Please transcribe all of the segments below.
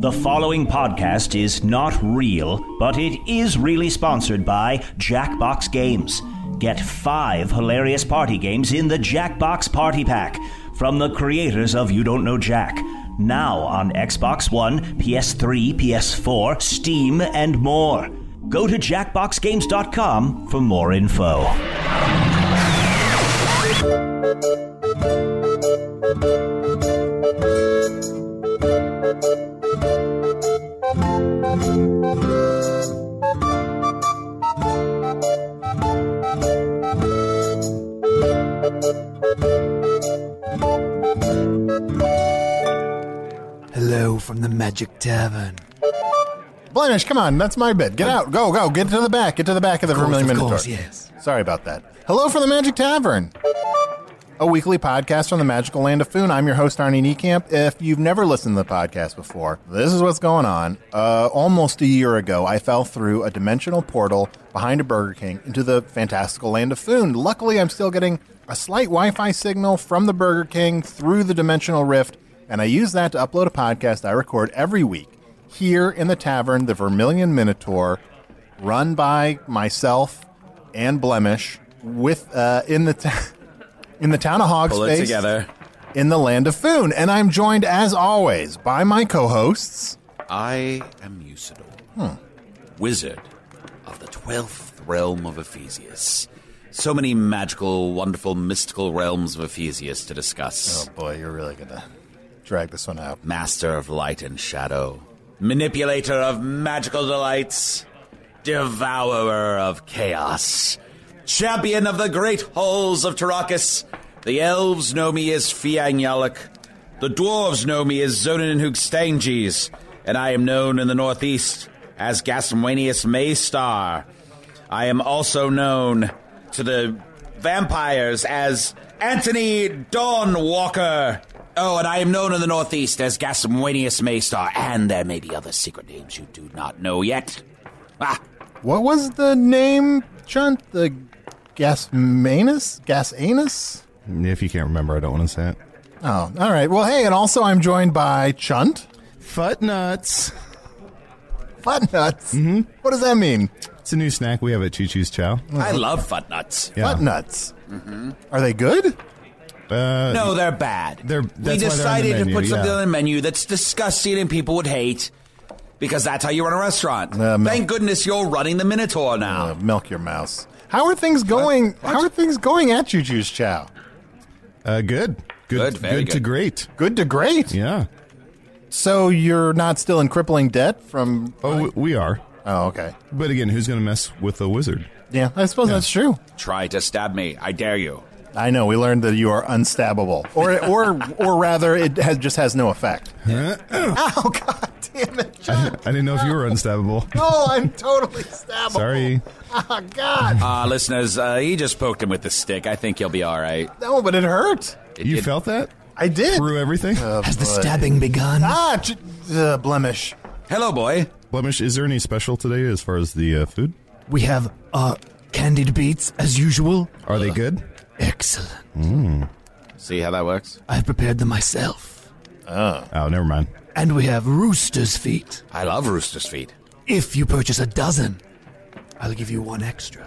The following podcast is not real, but it is really sponsored by Jackbox Games. Get 5 hilarious party games in the Jackbox Party Pack from the creators of You Don't Know Jack. Now on Xbox One, PS3, PS4, Steam, and more. Go to jackboxgames.com for more info. Hello from the Magic Tavern. Blemish, come on, that's my bit. Get out, go, get to the back of the Vermilion Minotaur. Of course, yes. Sorry about that. Hello from the Magic Tavern, a weekly podcast from the magical land of Foon. I'm your host, Arnie Niekamp. If you've never listened to the podcast before, this is what's going on. Almost a year ago, I fell through a dimensional portal behind a Burger King into the fantastical land of Foon. Luckily, I'm still getting a slight Wi-Fi signal from the Burger King through the dimensional rift, and I use that to upload a podcast I record every week here in the tavern, the Vermilion Minotaur, run by myself and Blemish, with in the town of Hogspace. Pull it together. In the land of Foon. And I'm joined, as always, by my co-hosts. I am Usador, wizard of the 12th realm of Ephesius. So many magical, wonderful, mystical realms of Ephesius to discuss. Oh boy, you're really going to drag this one out. Master of light and shadow, manipulator of magical delights, devourer of chaos, champion of the great halls of Tarakas. The elves know me as Fiang Yalak. The dwarves know me as Zonin Hugstanges. And I am known in the northeast as Gasmwanius Maystar. I am also known to the vampires as Anthony Dawnwalker. Oh, and I am known in the northeast as Gasmwanius Maystar. And there may be other secret names you do not know yet. What was the name, Chunt? The Gasanus? If you can't remember, I don't want to say it. Oh, all right. Well, hey, and also I'm joined by Chunt. Fut nuts. Fut nuts? Mm-hmm. What does that mean? It's a new snack we have at Choo Choo's Chow. I love fut nuts. Yeah. Fut nuts. Mm-hmm. Are they good? No, they're bad. We decided to put something on the menu that's disgusting and people would hate, because that's how you run a restaurant. Thank goodness you're running the Minotaur now. Milk your mouse. How are things going? What? How are things going at Choo Choo's Chow? Good. Good to great. Good to great? Yeah. So you're not still in crippling debt from... Oh, we are. Oh, okay. But again, who's going to mess with a wizard? Yeah, I suppose that's true. Try to stab me. I dare you. I know. We learned that you are unstabbable. Or rather, it just has no effect. Oh, God damn it, John. I didn't know if you were unstabbable. No, I'm totally stabbable. Sorry. Oh, God. Listeners, he just poked him with the stick. I think he'll be all right. No, but it hurt. You felt that? I did. Through everything? Has the stabbing begun? Blemish. Hello, boy. Blemish, is there any special today as far as the food? We have candied beets, as usual. Are they good? Excellent. See how that works? I've prepared them myself. Oh, never mind. And we have rooster's feet. I love rooster's feet. If you purchase a dozen, I'll give you one extra.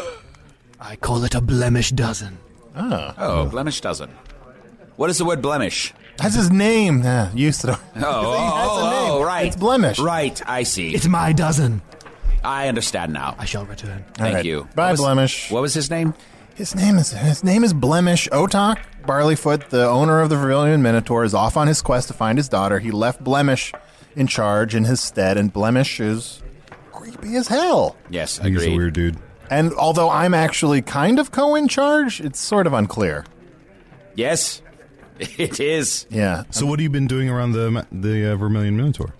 I call it a blemish dozen. Blemish dozen. What is the word blemish? That's his name. Used to. Oh, right. It's Blemish. Right, I see. It's my dozen. I understand now. I shall return. Thank you. Bye, Blemish. What was his name? His name is Blemish. Otok Barleyfoot, the owner of the Vermilion Minotaur, is off on his quest to find his daughter. He left Blemish in charge in his stead, and Blemish is creepy as hell. Yes, agreed. He's a weird dude. And although I'm actually kind of in charge, it's sort of unclear. Yes, it is. Yeah. So what have you been doing around the Vermilion Minotaur?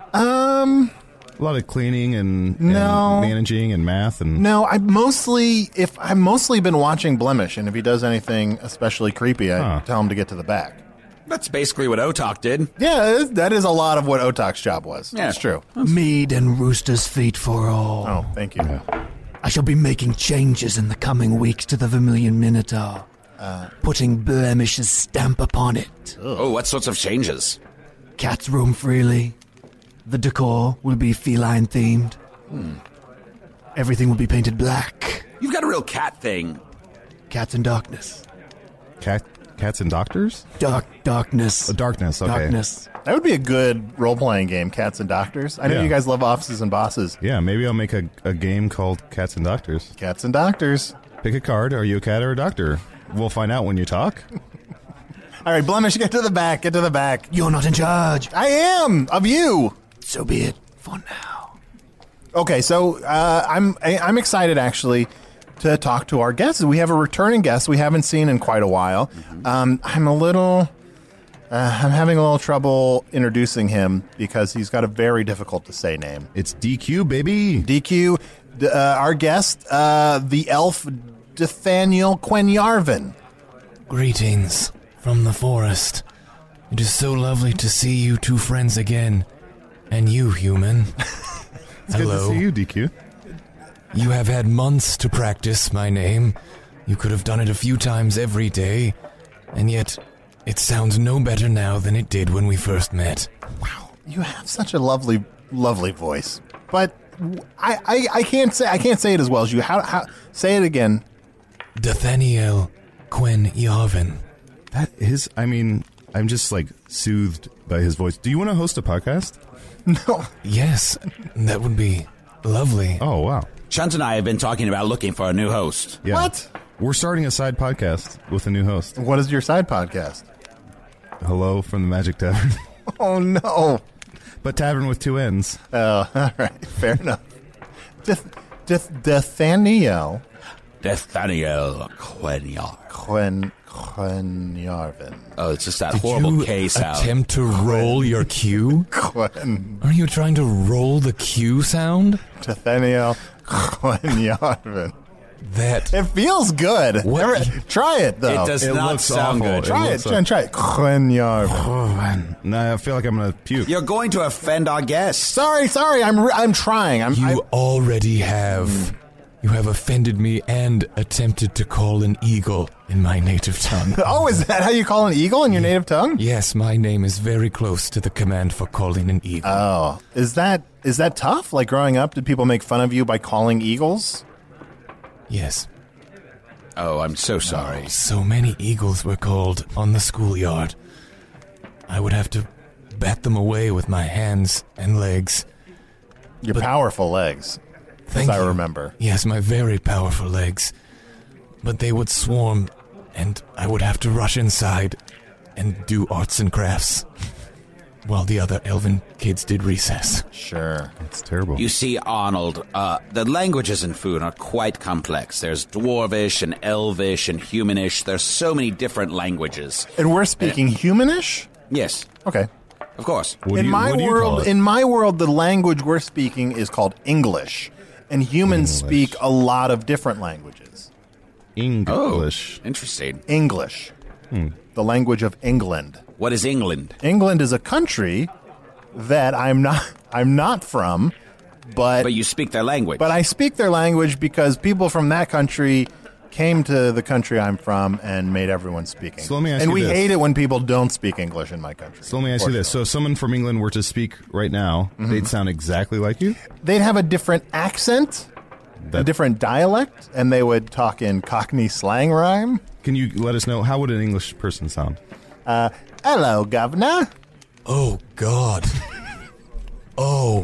A lot of cleaning and managing and math and... No, I've mostly been watching Blemish, and if he does anything especially creepy, I tell him to get to the back. That's basically what Otok did. Yeah, that is a lot of what Otok's job was. Yeah. That's true. Mead and rooster's feet for all. Oh, thank you. I shall be making changes in the coming weeks to the Vermilion Minotaur, putting Blemish's stamp upon it. Oh, what sorts of changes? Cats roam freely. The decor will be feline themed. Everything will be painted black. You've got a real cat thing. Cats in darkness. Cats and doctors? Darkness. Darkness, okay. Darkness. That would be a good role-playing game, Cats and Doctors. I know Yeah. you guys love Offices and Bosses. Yeah, maybe I'll make a game called Cats and Doctors. Cats and Doctors. Pick a card. Are you a cat or a doctor? We'll find out when you talk. All right, Blemish, get to the back. Get to the back. You're not in charge. I am of you. So be it for now. Okay, so I'm excited actually to talk to our guests. We have a returning guest we haven't seen in quite a while. I'm having a little trouble introducing him because he's got a very difficult to say name. It's DQ, baby. DQ, our guest, the elf Nathaniel Quenyarvin. Greetings from the forest. It is so lovely to see you two friends again. And you, human. It's good to see you, DQ. You have had months to practice my name. You could have done it a few times every day. And yet, it sounds no better now than it did when we first met. Wow, you have such a lovely, lovely voice. But I can't say it as well as you. How say it again? Nathaniel Quenyarvin. That is, I mean, I'm just like soothed by his voice. Do you want to host a podcast? No. Yes, that would be lovely. Oh, wow. Chunt and I have been talking about looking for a new host. Yeah. What? We're starting a side podcast with a new host. What is your side podcast? Hello from the Magic Tavern. Oh, no. But tavern with two N's. Oh, all right. Fair enough. Nathaniel Quenyarvin. Oh, it's just that Did horrible you K sound. attempt to roll your Q? Are you trying to roll the Q sound? Nathaniel Quenyarvin. That It feels good. What? Try it, though. It does It not looks sound awful. good. Try it. looks Jen, try it. Quenyarvin. Oh, man. No, I feel like I'm going to puke. You're going to offend our guests. Sorry. I'm trying. you already have. You have offended me and attempted to call an eagle in my native tongue. Oh, is that how you call an eagle in your native tongue? Yes, my name is very close to the command for calling an eagle. Oh, is that tough? Like growing up, did people make fun of you by calling eagles? Yes. Oh, I'm so sorry. So many eagles were called on the schoolyard. I would have to bat them away with my hands and legs. Your powerful legs, Thank as I you. remember. Yes, my very powerful legs. But they would swarm, and I would have to rush inside and do arts and crafts while the other elven kids did recess. Sure. It's terrible. You see, Arnold, the languages in Foon are quite complex. There's Dwarvish and Elvish and Humanish. There's so many different languages. And we're speaking humanish? Yes, Okay. of course. What do In you- my what do you call world, it? in my world, the language we're speaking is called English, and humans English. speak a lot of different languages. English. Interesting. English, the language of England. What is England? England is a country that I'm not from, But you speak their language. But I speak their language because people from that country came to the country I'm from and made everyone speak English. So let me ask and you we this. hate it when people don't speak English in my country. So let me ask you this. So if someone from England were to speak right now, they'd sound exactly like you? They'd have a different accent, a That- different dialect, and they would talk in Cockney slang rhyme. Can you let us know, how would an English person sound? Hello, governor. Oh, God. Oh.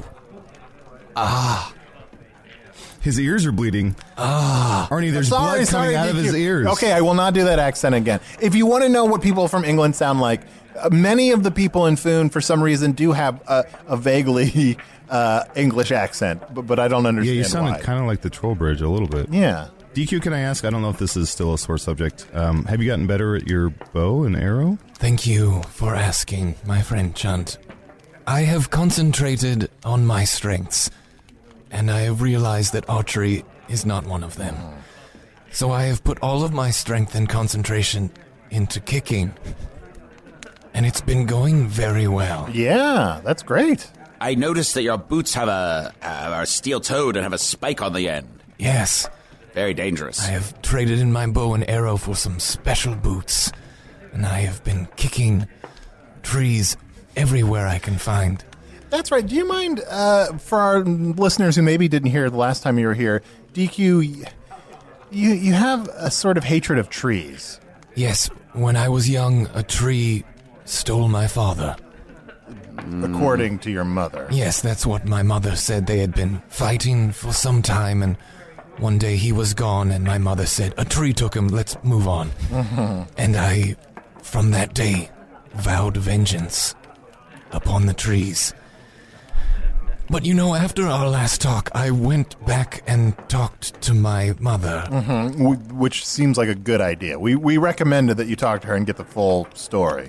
His ears are bleeding. Arnie, there's blood coming out of his DQ. ears. Okay, I will not do that accent again. If you want to know what people from England sound like, many of the people in Foon, for some reason, do have a vaguely English accent, but I don't Yeah, understand you why. sounded kind of like the Troll Bridge a little bit. Yeah. DQ, can I ask, I don't know if this is still a sore subject, have you gotten better at your bow and arrow? Thank you for asking, my friend Chunt. I have concentrated on my strengths, and I have realized that archery is not one of them. So I have put all of my strength and concentration into kicking, and it's been going very well. Yeah, that's great. I noticed that your boots are steel-toed and have a spike on the end. Yes, Very dangerous. I have traded in my bow and arrow for some special boots, and I have been kicking trees everywhere I can find. That's right. Do you mind, for our listeners who maybe didn't hear the last time you were here, DQ, you have a sort of hatred of trees. Yes, when I was young, a tree stole my father. According to your mother. Yes, that's what my mother said. They had been fighting for some time, and one day he was gone, and my mother said, a tree took him, let's move on. And I, from that day, vowed vengeance upon the trees. But you know, after our last talk, I went back and talked to my mother. Which seems like a good idea. We recommended that you talk to her and get the full story.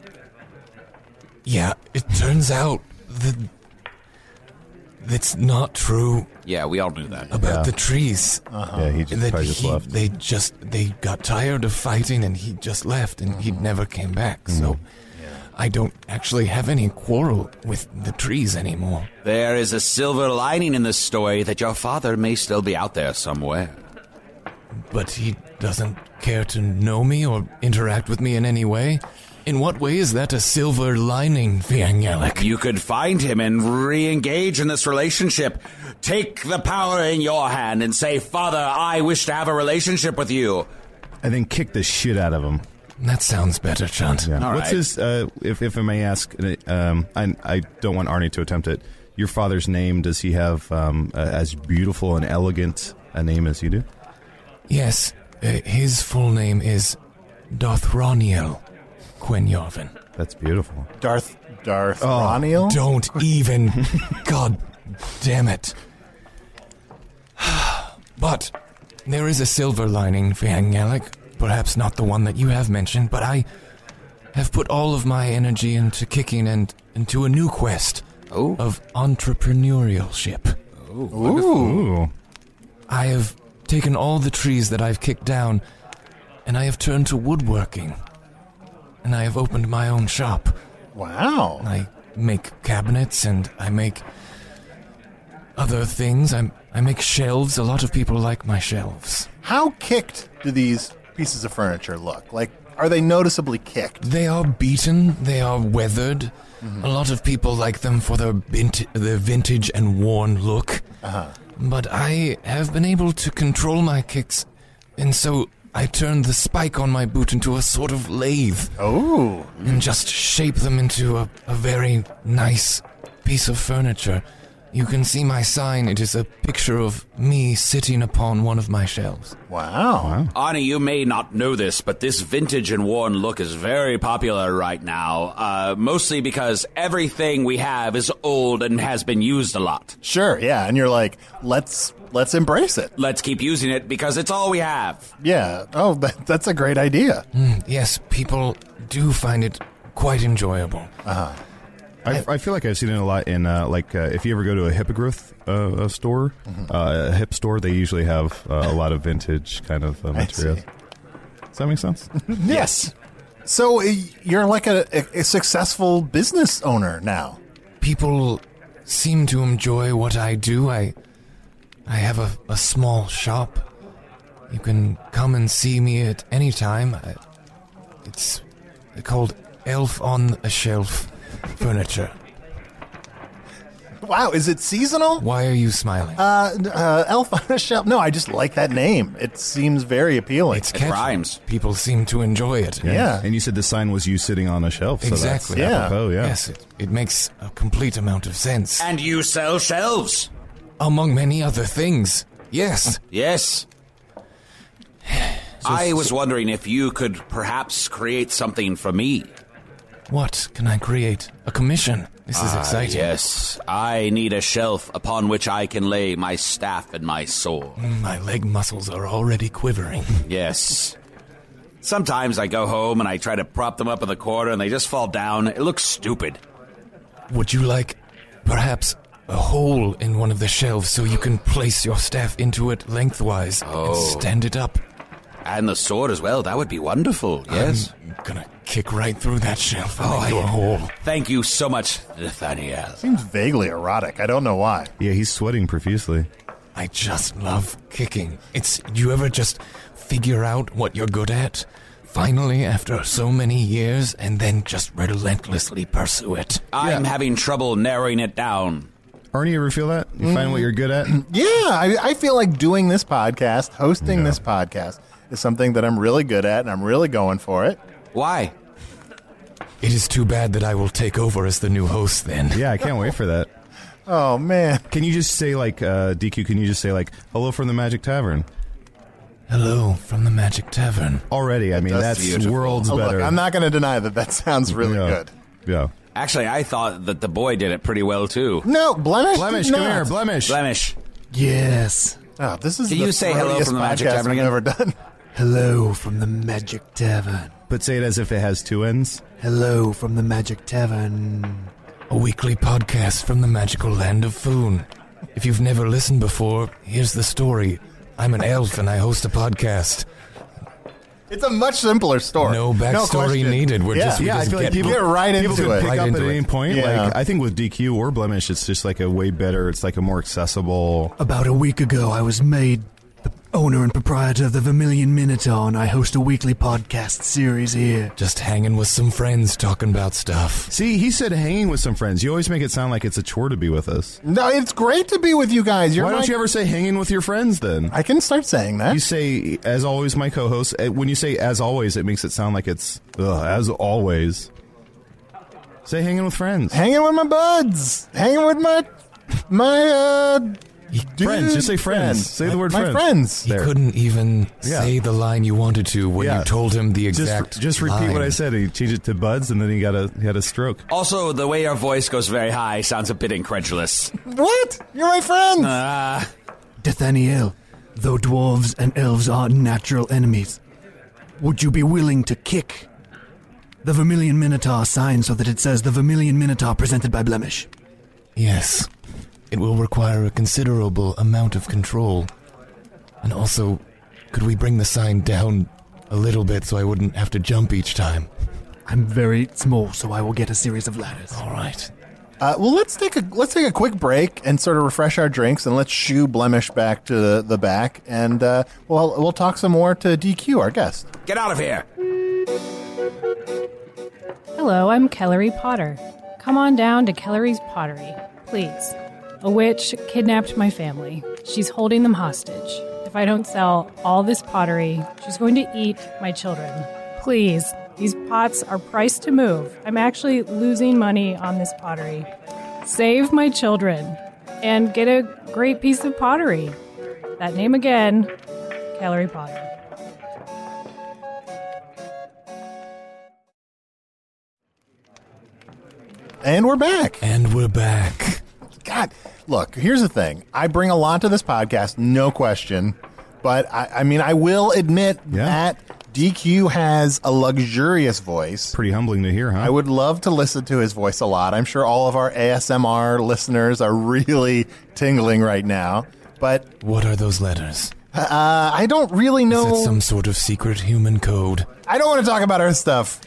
Yeah, it turns out that that's not true Yeah, we all knew that. about the trees. Yeah, he just, That probably just left. they got tired of fighting, and he just left, and he never came back. So I don't actually have any quarrel with the trees anymore. There is a silver lining in this story that your father may still be out there somewhere. But he doesn't care to know me or interact with me in any way. In what way is that a silver lining, Fiangelic? You could find him and re-engage in this relationship. Take the power in your hand and say, Father, I wish to have a relationship with you. And then kick the shit out of him. That sounds better, Chunt. Yeah. All What's right. his, if I may ask, I don't want Arnie to attempt it. Your father's name, does he have as beautiful and elegant a name as you do? Yes, his full name is Dothroniel Quenjarvin. That's beautiful. Darth Roniel? Don't even. God damn it. But there is a silver lining, Fiangelic. Perhaps not the one that you have mentioned, but I have put all of my energy into kicking and into a new quest of entrepreneurship. Ooh. I have taken all the trees that I've kicked down, and I have turned to woodworking. And I have opened my own shop. Wow. I make cabinets, and I make other things. I make shelves. A lot of people like my shelves. How kicked do these pieces of furniture look? Like, are they noticeably kicked? They are beaten. They are weathered. A lot of people like them for their vintage and worn look. But I have been able to control my kicks, and so I turned the spike on my boot into a sort of lathe. Oh. And just shape them into a very nice piece of furniture. You can see my sign. It is a picture of me sitting upon one of my shelves. Wow. Arnie, you may not know this, but this vintage and worn look is very popular right now. Mostly because everything we have is old and has been used a lot. Sure, yeah. And you're like, let's embrace it. Let's keep using it because it's all we have. Yeah. Oh, that's a great idea. Yes, people do find it quite enjoyable. I feel like I've seen it a lot in, if you ever go to a Hippogriff store, a hip store, they usually have a lot of vintage kind of materials. Does that make sense? Yes. So you're like a successful business owner now. People seem to enjoy what I do. I have a small shop. You can come and see me at any time. It's called Elf on a Shelf Furniture. Wow, is it seasonal? Why are you smiling? Elf on a Shelf. No, I just like that name. It seems very appealing. It's catchy. rhymes. People seem to enjoy it. Yeah. And you said the sign was you sitting on a shelf. So Exactly. That's Yeah. apropos, yeah. Yes, it makes a complete amount of sense. And you sell shelves. Among many other things. Yes. Yes. I was wondering if you could perhaps create something for me. What can I create? A commission. This is exciting. Yes, I need a shelf upon which I can lay my staff and my sword. My leg muscles are already quivering. Yes. Sometimes I go home and I try to prop them up in the corner and they just fall down. It looks stupid. Would you like perhaps a hole in one of the shelves so you can place your staff into it lengthwise and stand it up? And the sword as well. That would be wonderful. Yes. I'm gonna kick right through that shelf and make you a hole. Thank you so much, Nathaniel. Seems vaguely erotic. I don't know why. Yeah, he's sweating profusely. I just love kicking. You ever just figure out what you're good at? finally, after so many years, and then just relentlessly pursue it. I'm having trouble narrowing it down. Arnie, you ever feel that? You find what you're good at? Yeah, I feel like doing this podcast, hosting this podcast, is something that I'm really good at, and I'm really going for it. Why? It is too bad that I will take over as the new host then. Yeah, I can't wait for that. Oh, man. Can you just say, like, DQ, can you just say, like, hello from the Magic Tavern? Hello from the Magic Tavern. Already, I mean, does that's beautiful. worlds Oh, better. look, I'm not going to deny that sounds really good. Yeah. Actually, I thought that the boy did it pretty well, too. No, Blemish. Blemish, did come not. here, Blemish. Blemish. Yes. Oh, this is Can the you say hello throatiest from the Magic podcast Tavern we've again? ever done. Hello from the Magic Tavern. But say it as if it has two ends. Hello from the Magic Tavern. A weekly podcast from the magical land of Foon. If you've never listened before, here's the story. I'm an elf and I host a podcast. It's a much simpler story. No backstory question. needed. We I just feel like get people get right people into can it. pick Right up into at any it. point. Yeah. Like I think with DQ or Blemish, it's just like a way better. It's like a more accessible. About a week ago, I was made the owner and proprietor of the Vermilion Minotaur, and I host a weekly podcast series here. just hanging with some friends talking about stuff. See, he said hanging with some friends. You always make it sound like it's a chore to be with us. No, it's great to be with you guys. Why don't you ever say hanging with your friends then? I can start saying that. You say, as always, my co-host. When you say as always, it makes it sound like it's as always. Say hanging with friends. Hanging with my buds. Hanging with my Friends. Just say friends. Say the word my friends. friends. He There. couldn't even Yeah. say the line you wanted to when Yeah. you told him the exact Just repeat line. what I said. He changed it to buds, and then he had a stroke. Also, the way your voice goes very high sounds a bit incredulous. What? You're my friends. Nathaniel, though dwarves and elves are natural enemies, would you be willing to kick the Vermilion Minotaur sign so that it says the Vermilion Minotaur presented by Blemish? Yes. It will require a considerable amount of control. And also, could we bring the sign down a little bit so I wouldn't have to jump each time? I'm very small, so I will get a series of ladders. All right. Well, let's take a quick break and sort of refresh our drinks, and let's shoo Blemish back to the back, and we'll talk some more to DQ, our guest. Get out of here! Hello, I'm Kellery Potter. Come on down to Kellery's Pottery, please. A witch kidnapped my family. She's holding them hostage. If I don't sell all this pottery, she's going to eat my children. Please, these pots are priced to move. I'm actually losing money on this pottery. Save my children and get a great piece of pottery. That name again, Kellery Potter. And we're back. And we're back. God, look, here's the thing. I bring a lot to this podcast, no question. But, I mean, I will admit that DQ has a luxurious voice. Pretty humbling to hear, huh? I would love to listen to his voice a lot. I'm sure all of our ASMR listeners are really tingling right now. But What are those letters? I don't really know. Is it some sort of secret human code? I don't want to talk about Earth stuff.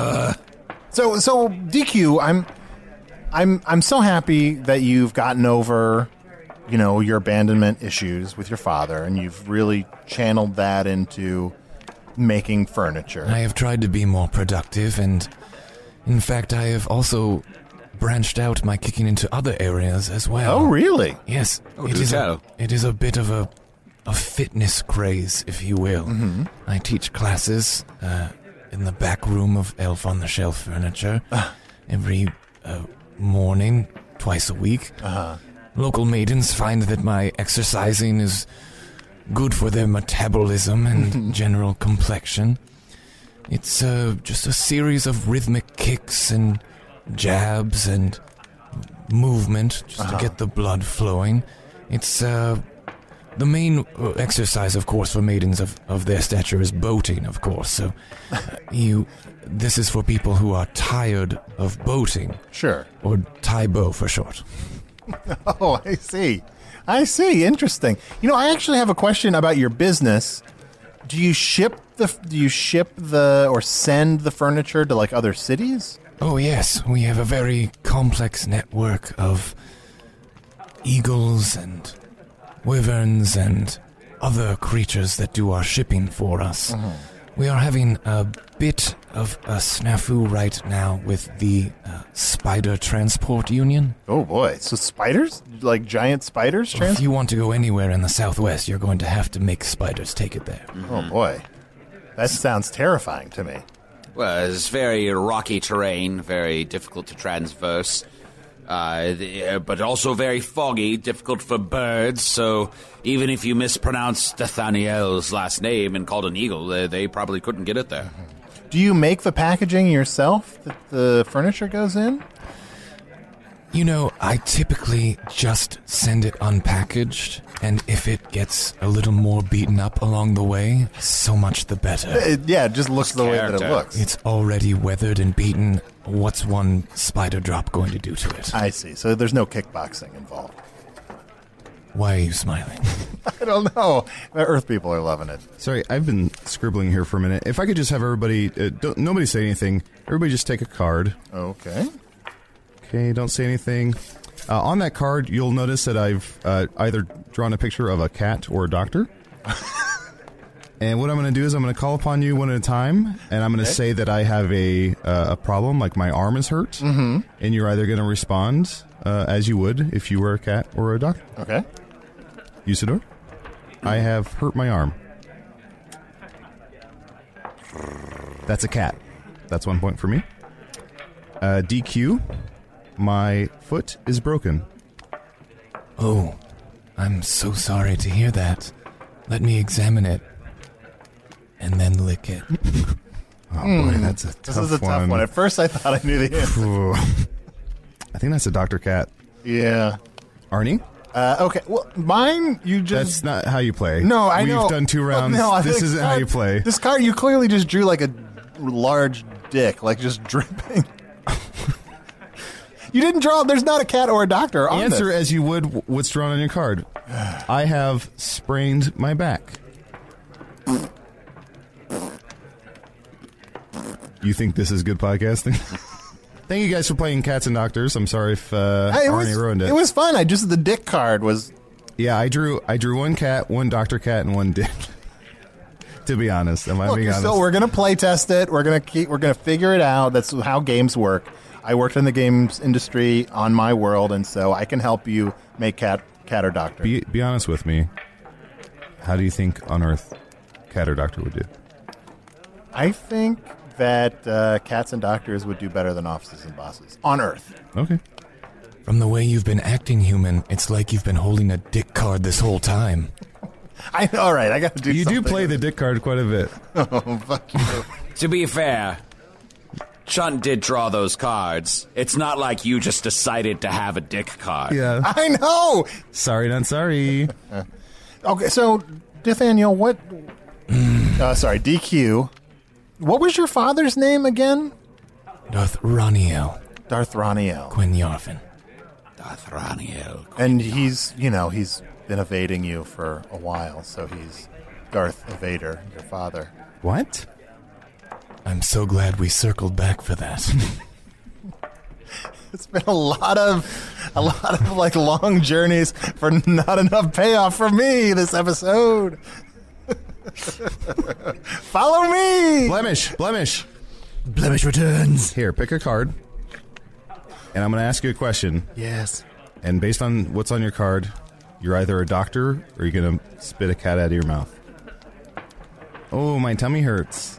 So DQ, I'm so happy that you've gotten over, your abandonment issues with your father, and you've really channeled that into making furniture. I have tried to be more productive, and in fact, I have also branched out my kicking into other areas as well. Oh, really? Yes. Oh, do tell. It is a bit of a fitness craze, if you will. Mm-hmm. I teach classes in the back room of Elf on the Shelf Furniture every morning, twice a week. Local maidens find that my exercising is good for their metabolism and general complexion. It's just a series of rhythmic kicks and jabs and movement just to get the blood flowing. It's the main exercise, of course, for maidens of their stature is boating, of course. So this is for people who are tired of boating. Sure. Or Taibo for short. Oh, I see. Interesting. I actually have a question about your business. Do you ship or send the furniture to like other cities? Oh yes, we have a very complex network of eagles and wyverns and other creatures that do our shipping for us. We are having a bit of a snafu right now with the Spider Transport Union. Oh, boy. So spiders? Like giant spiders? If you want to go anywhere in the Southwest, you're going to have to make spiders take it there. Oh, boy. That sounds terrifying to me. Well, it's very rocky terrain, very difficult to traverse, but also very foggy, difficult for birds, so even if you mispronounced Nathaniel's last name and called an eagle, they probably couldn't get it there. Do you make the packaging yourself that the furniture goes in? You know, I typically just send it unpackaged, and if it gets a little more beaten up along the way, so much the better. It just looks the way that it looks. It's already weathered and beaten. What's one spider drop going to do to it? I see. So there's no kickboxing involved. Why are you smiling? I don't know. The Earth people are loving it. Sorry, I've been scribbling here for a minute. If I could just have everybody, nobody say anything. Everybody just take a card. Okay. Okay, don't say anything. On that card, you'll notice that I've either drawn a picture of a cat or a doctor. And what I'm going to do is I'm going to call upon you one at a time, and I'm going to say that I have a problem, like my arm is hurt, and you're either going to respond as you would if you were a cat or a doctor. Okay. Usador, I have hurt my arm. That's a cat. That's 1 point for me. DQ, my foot is broken. Oh, I'm so sorry to hear that. Let me examine it. And then lick it. Oh boy, that's a tough one. This is a tough one. At first I thought I knew the answer. I think that's a Dr. Cat. Yeah. Arnie? Okay. Well, mine, you just... That's not how you play. No, I know. We've done 2 rounds. Well, no, this isn't how you play. This card, you clearly just drew like a large dick, like just dripping. You didn't draw... There's not a cat or a doctor on Answer this. as you would what's drawn on your card. I have sprained my back. You think this is good podcasting? Thank you guys for playing Cats and Doctors. I'm sorry if Arnie ruined it. It was fun. The dick card was... Yeah, I drew 1 cat, 1 Dr. Cat, and 1 dick. To be honest, being honest? So we're gonna play test it. We're gonna figure it out. That's how games work. I worked in the games industry on my world, and so I can help you make cat or doctor. Be honest with me. How do you think on Earth cat or doctor would do? I think that cats and doctors would do better than offices and bosses on Earth. Okay. From the way you've been acting, human, it's like you've been holding a dick card this whole time. All right, I got to do You something. do play the dick card quite a bit. Oh, fuck you. To be fair, Chunt did draw those cards. It's not like you just decided to have a dick card. Yeah. I know. Sorry, not sorry. Okay, so Nathaniel, what? DQ. What was your father's name again? Darth Raniel. Darth Raniel. Quinn Yarvin. Darth Raniel. And he's been evading you for a while, so he's Darth Evader, your father. What? I'm so glad we circled back for that. It's been a lot of like long journeys for not enough payoff for me this episode. Follow me. Blemish. Blemish returns. Here, pick a card. And I'm going to ask you a question. Yes. And based on what's on your card, you're either a doctor or you're going to spit a cat out of your mouth. Oh, my tummy hurts.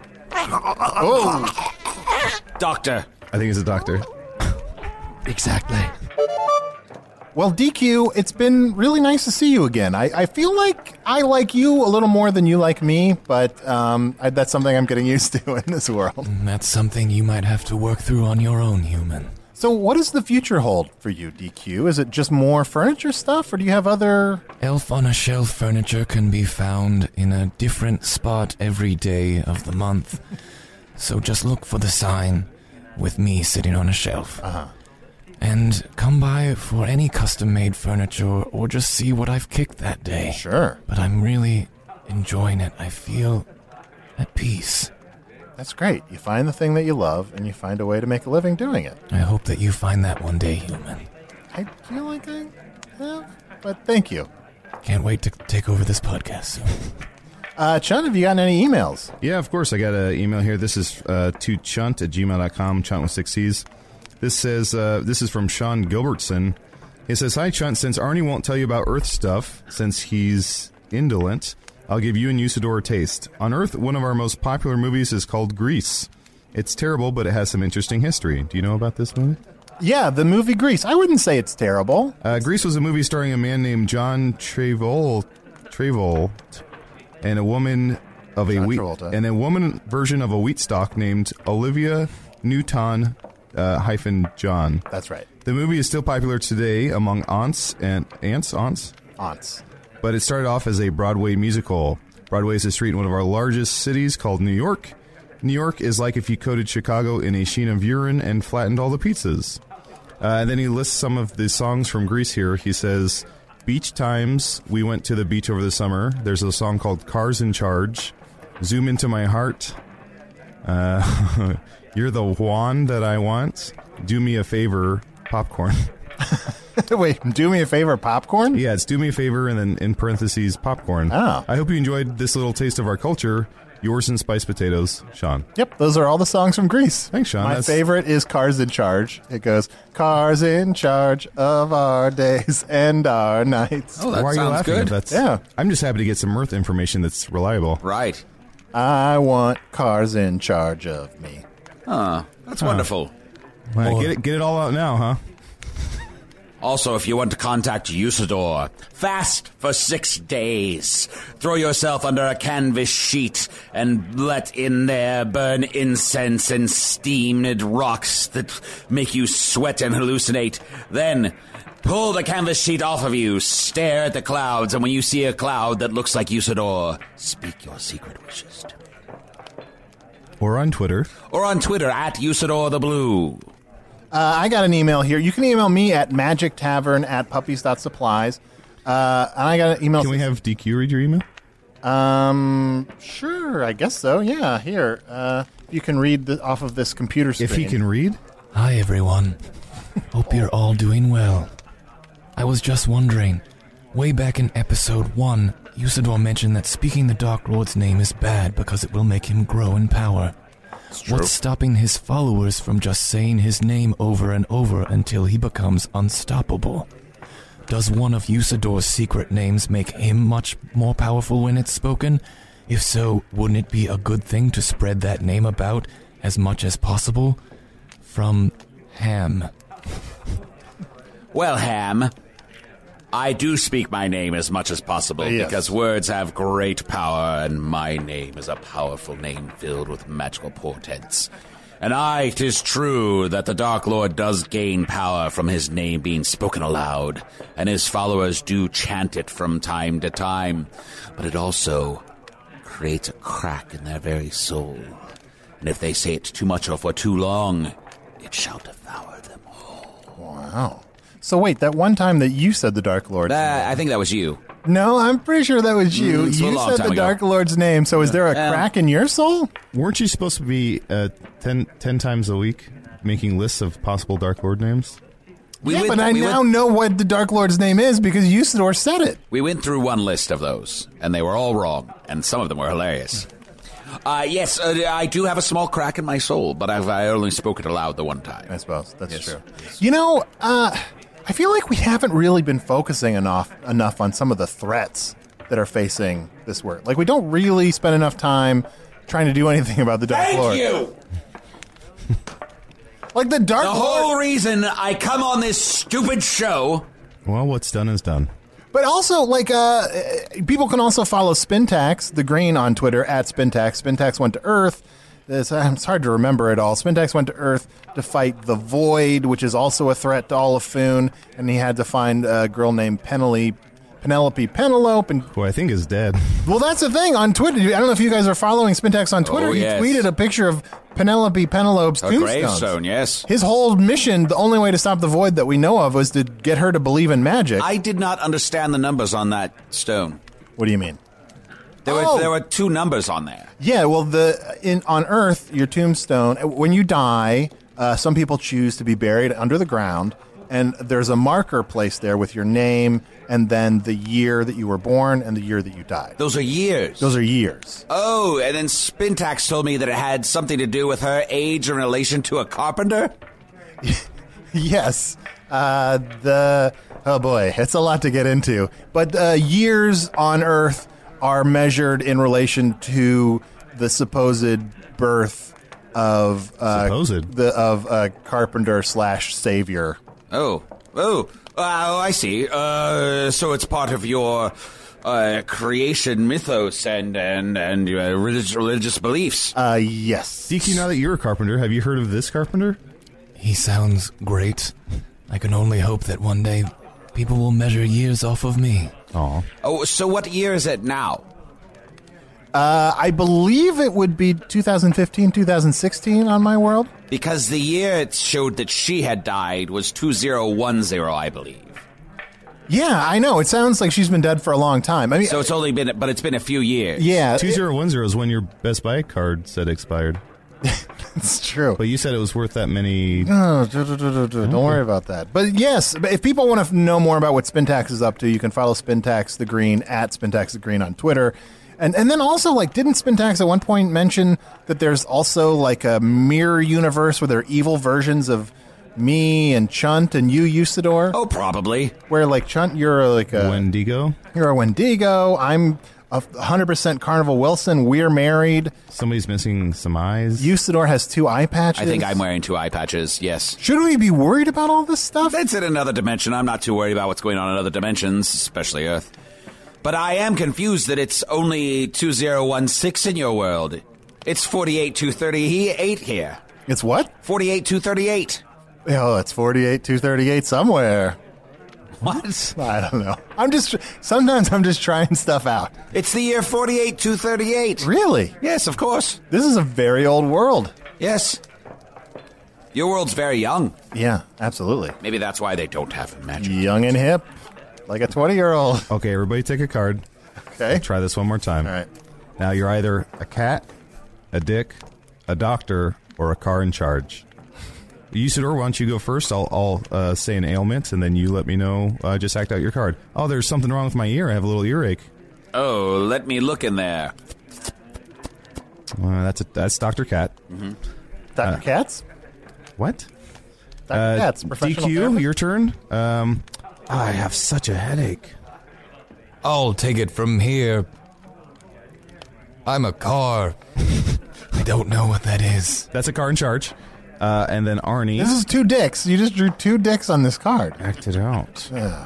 Doctor. I think it's a doctor. Exactly. Well, DQ, it's been really nice to see you again. I feel like I like you a little more than you like me, but that's something I'm getting used to in this world. That's something you might have to work through on your own, human. So what does the future hold for you, DQ? Is it just more furniture stuff, or do you have other... Elf on a Shelf furniture can be found in a different spot every day of the month. So just look for the sign with me sitting on a shelf. Uh-huh. And come by for any custom-made furniture or just see what I've kicked that day. Sure. But I'm really enjoying it. I feel at peace. That's great. You find the thing that you love, and you find a way to make a living doing it. I hope that you find that one day, human. I feel like I have, but thank you. Can't wait to take over this podcast soon. Chunt, have you gotten any emails? Yeah, of course. I got an email here. This is to chunt@gmail.com, Chunt with 6 C's. This says, this is from Sean Gilbertson. He says, "Hi, Chunt. Since Arnie won't tell you about Earth stuff, since he's indolent, I'll give you and Usador a taste. On Earth, one of our most popular movies is called Grease. It's terrible, but it has some interesting history. Do you know about this movie?" Yeah, the movie Grease. I wouldn't say it's terrible. Grease was a movie starring a man named John Travolta and a woman of a wheat and a woman version of a wheat stock named Olivia Newton John. That's right. The movie is still popular today among aunts. But it started off as a Broadway musical. Broadway is a street in one of our largest cities called New York. New York is like if you coated Chicago in a sheen of urine and flattened all the pizzas. And then he lists some of the songs from Grease here. He says, "Beach Times, we went to the beach over the summer." There's a song called "Cars in Charge." "Zoom into my heart." "You're the Juan that I want." "Do me a favor," popcorn. Wait, "do me a favor," popcorn? Yeah, it's "do me a favor," and then in parentheses, popcorn. Oh. I hope you enjoyed this little taste of our culture. Yours in spiced potatoes, Sean. Yep, those are all the songs from Grease. Thanks, Sean. My favorite is "Cars in Charge." It goes, "Cars in charge of our days and our nights." Oh, that Why are you sounds laughing? good. That's, Yeah. I'm just happy to get some Earth information that's reliable. Right. I want cars in charge of me. That's wonderful. Well, get it all out now, huh? Also, if you want to contact Usador, fast for 6 days. Throw yourself under a canvas sheet and let in there burn incense and steamed rocks that make you sweat and hallucinate. Then pull the canvas sheet off of you, stare at the clouds, and when you see a cloud that looks like Usador, speak your secret wishes to me. Or on Twitter. Or on Twitter at Usador the Blue. I got an email here. You can email me at magictavern@puppies.supplies. And I got an email. Can we have DQ read your email? Sure, I guess so. Yeah, here. You can read off of this computer screen. If he can read? Hi, everyone. Hope you're all doing well. I was just wondering, way back in episode 1, Usador mentioned that speaking the Dark Lord's name is bad because it will make him grow in power. What's stopping his followers from just saying his name over and over until he becomes unstoppable? Does one of Usador's secret names make him much more powerful when it's spoken? If so, wouldn't it be a good thing to spread that name about as much as possible? From Ham. Well, Ham, I do speak my name as much as possible because words have great power, and my name is a powerful name filled with magical portents. And 'tis true that the Dark Lord does gain power from his name being spoken aloud, and his followers do chant it from time to time, but it also creates a crack in their very soul. And if they say it too much or for too long, it shall devour them all. Wow. So wait, that one time that you said the Dark Lord's name. I think that was you. No, I'm pretty sure that was you. It's a You long said time the ago. Dark Lord's name, so is there a crack in your soul? Weren't you supposed to be 10 times a week making lists of possible Dark Lord names? But I now know what the Dark Lord's name is because Usador said it. We went through one list of those, and they were all wrong, and some of them were hilarious. Yes, I do have a small crack in my soul, but I only spoke it aloud the one time. I suppose. That's true. You know, I feel like we haven't really been focusing enough on some of the threats that are facing this world. Like, we don't really spend enough time trying to do anything about the Dark Lord. Thank you! Like, the Dark The Lord... whole reason I come on this stupid show... Well, what's done is done. But also, like, people can also follow Spintax, the Green, on Twitter, at Spintax. Spintax went to Earth. It's hard to remember it all. Spintax went to Earth to fight the Void, which is also a threat to all of Foon, and he had to find a girl named Penelope Penelope, who I think is dead. Well, that's the thing on Twitter. I don't know if you guys are following Spintax on Twitter. Oh, yes. He tweeted a picture of Penelope's A gravestone, yes. His whole mission, the only way to stop the Void that we know of, was to get her to believe in magic. I did not understand the numbers on that stone. What do you mean? There were 2 numbers on there. Yeah, well, on Earth, your tombstone, when you die, some people choose to be buried under the ground, and there's a marker placed there with your name and then the year that you were born and the year that you died. Those are years. Those are years. Oh, and then Spintax told me that it had something to do with her age in relation to a carpenter? Yes. Oh boy, it's a lot to get into. But years on Earth are measured in relation to the supposed birth of carpenter / savior. Oh, I see. So it's part of your creation mythos and religious beliefs. Yes. DQ, now that you're a carpenter, have you heard of this carpenter? He sounds great. I can only hope that one day people will measure years off of me. Aw. Oh, so what year is it now? I believe it would be 2015, 2016 on my world. Because the year it showed that she had died was 2010, I believe. Yeah, I know. It sounds like she's been dead for a long time. I mean, So it's only been, but it's been a few years. yeah, 2010 is when your Best Buy card said expired. it's true. But you said it was worth that many. Oh, don't worry about that. But yes, if people want to know more about what Spintax is up to, you can follow Spintax the Green at Spintax the Green on Twitter. And then also, like, didn't Spintax at one point mention that there's also, like, a mirror universe where there are evil versions of me and Chunt and you, Usador? Oh, probably. Where, like, Chunt, you're like a... Wendigo? You're a Wendigo. I'm 100% Carnival Wilson. We're married. Somebody's missing some eyes. Usador has 2 eye patches. I think I'm wearing 2 eye patches, yes. Should we be worried about all this stuff? That's in another dimension. I'm not too worried about what's going on in other dimensions, especially Earth. But I am confused that it's only 2016 in your world. It's 48,238 here. It's what? 48,238. Oh, it's 48,238 somewhere. What? I don't know. Sometimes I'm just trying stuff out. It's the year 48,238. Really? Yes, of course. This is a very old world. Yes. Your world's very young. Yeah, absolutely. Maybe that's why they don't have magic. Young and hip. Like a 20-year-old. Okay, everybody take a card. Okay. Try this one more time. All right. Now you're either a cat, a dick, a doctor, or a car in charge. Usador, why don't you go first? I'll say an ailment, and then you let me know. Just act out your card. Oh, there's something wrong with my ear. I have a little earache. Oh, let me look in there. That's Dr. Cat. Mm-hmm. Dr. Katz? What? Dr. Katz, professional DQ, therapist? your turn. I have such a headache. I'll take it from here. I'm a car. I don't know what that is. That's a car in charge. And then Arnie. This is 2 dicks. You just drew 2 dicks on this card. Act it out.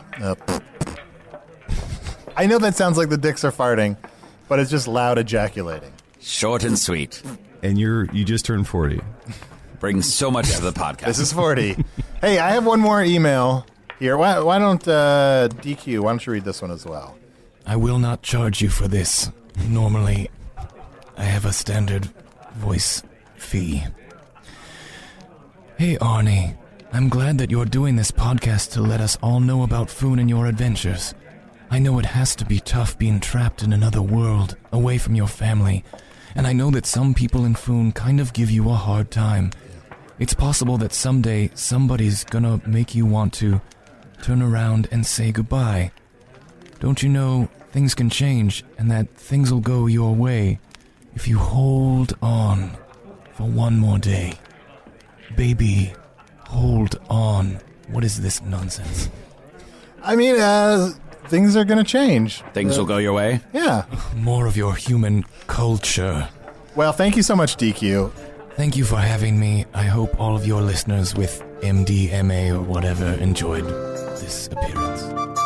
I know that sounds like the dicks are farting, but it's just loud ejaculating. Short and sweet. And you just turned 40. Brings so much to the podcast. This is 40. Hey, I have one more email here. Why don't DQ? Why don't you read this one as well? I will not charge you for this. Normally, I have a standard voice fee. Hey, Arnie. I'm glad that you're doing this podcast to let us all know about Foon and your adventures. I know it has to be tough being trapped in another world, away from your family, and I know that some people in Foon kind of give you a hard time. It's possible that someday somebody's gonna make you want to turn around and say goodbye. Don't you know things can change and that things will go your way if you hold on for one more day? Baby, hold on. What is this nonsense? I mean, things are going to change. Things will go your way? Yeah. More of your human culture. Well, thank you so much, DQ. Thank you for having me. I hope all of your listeners with MDMA or whatever enjoyed this appearance.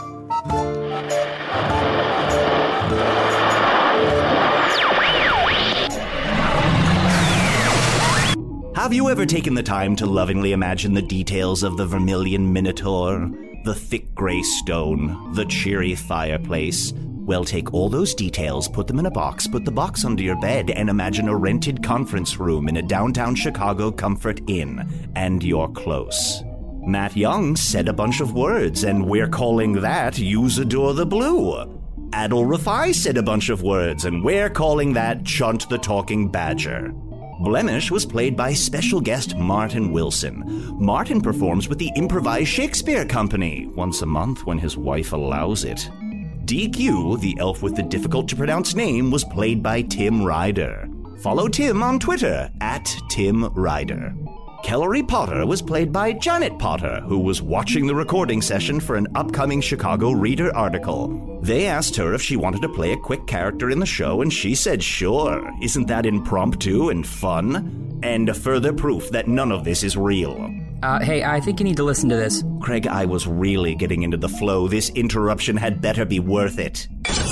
Have you ever taken the time to lovingly imagine the details of the Vermilion Minotaur, the thick gray stone, the cheery fireplace? Well, take all those details, put them in a box, put the box under your bed, and imagine a rented conference room in a downtown Chicago Comfort Inn, and you're close. Matt Young said a bunch of words, and we're calling that Usador the Blue. Adol Rafai said a bunch of words, and we're calling that Chunt the Talking Badger. Blemish was played by special guest Martin Wilson. Martin performs with the Improvised Shakespeare Company once a month when his wife allows it. DQ, the elf with the difficult-to-pronounce name, was played by Tim Ryder. Follow Tim on Twitter, @TimRyder. Kellery Potter was played by Janet Potter, who was watching the recording session for an upcoming Chicago Reader article. They asked her if she wanted to play a quick character in the show, and she said sure. Isn't that impromptu and fun? And a further proof that none of this is real. Hey, I think you need to listen to this. Craig, I was really getting into the flow. This interruption had better be worth it.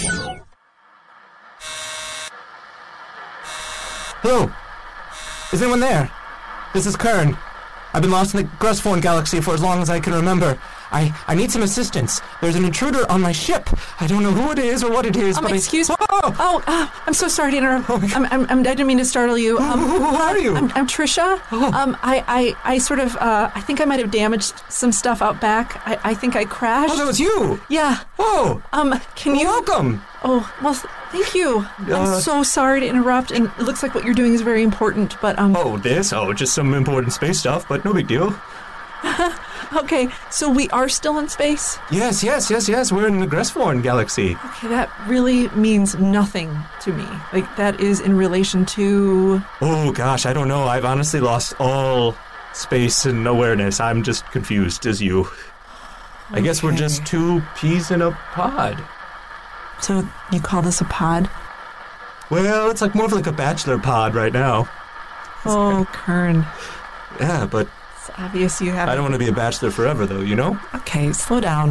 Hello? Is anyone there? This is Kern. I've been lost in the Grusforn galaxy for as long as I can remember. I need some assistance. There's an intruder on my ship. I don't know who it is or what it is, but excuse me. I'm so sorry to interrupt. I didn't mean to startle you. Who are you? I'm Trisha. I sort of, I think I might have damaged some stuff out back. I think I crashed. Oh, that was you? Yeah. Oh. Can you? Welcome. Oh, well, thank you. I'm so sorry to interrupt, and it looks like what you're doing is very important, but, just some important space stuff, but no big deal. Okay, so we are still in space? Yes, we're in the Grusforn galaxy. Okay, that really means nothing to me. Like, that is in relation to... Oh, gosh, I don't know. I've honestly lost all space and awareness. I'm just confused as you. I guess we're just two peas in a pod. So, you call this a pod? Well, it's more of a bachelor pod right now. Oh, Kern. Yeah, but... It's obvious you have... I don't want to be a bachelor forever, though, you know? Okay, slow down.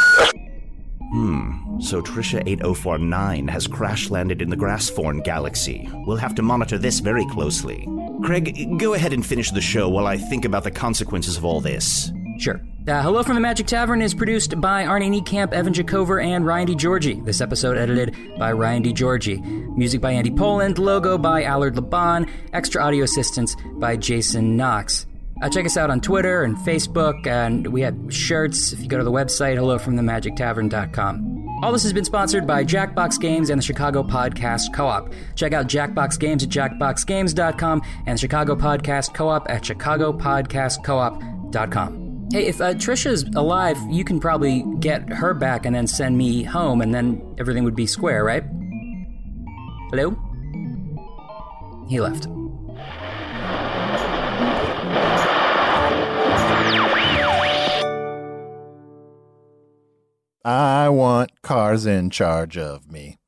So Trisha 8049 has crash-landed in the Grusforn galaxy. We'll have to monitor this very closely. Craig, go ahead and finish the show while I think about the consequences of all this. Sure. Hello from the Magic Tavern is produced by Arnie Niekamp, Evan Jacover, and Ryan DiGiorgi. This episode edited by Ryan DiGiorgi. Music by Andy Poland, logo by Allard Laban, extra audio assistance by Jason Knox. Check us out on Twitter and Facebook, and we have shirts if you go to the website, hellofromthemagictavern.com. All this has been sponsored by Jackbox Games and the Chicago Podcast Co-op. Check out Jackbox Games at jackboxgames.com and the Chicago Podcast Co-op at chicagopodcastcoop.com. Hey, if Trisha's alive, you can probably get her back and then send me home, and then everything would be square, right? Hello? He left. I want cars in charge of me.